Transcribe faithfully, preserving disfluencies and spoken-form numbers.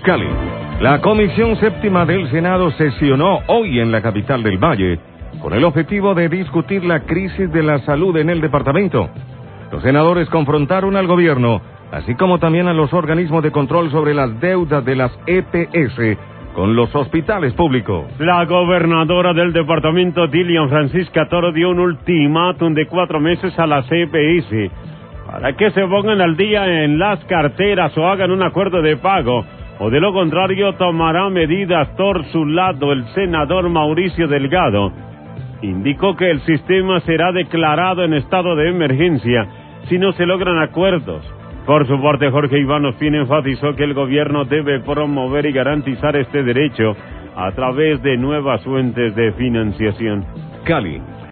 Cali. La Comisión Séptima del Senado sesionó hoy en la capital del Valle con el objetivo de discutir la crisis de la salud en el departamento. Los senadores confrontaron al gobierno, así como también a los organismos de control sobre las deudas de las E P S con los hospitales públicos. La gobernadora del departamento, Dilian Francisca Toro, dio un ultimátum de cuatro meses a las E P S para que se pongan al día en las carteras o hagan un acuerdo de pago, o de lo contrario tomará medidas por su lado. El senador Mauricio Delgado indicó que el sistema será declarado en estado de emergencia si no se logran acuerdos. Por su parte, Jorge Iván Ospina enfatizó que el gobierno debe promover y garantizar este derecho a través de nuevas fuentes de financiación. Cali.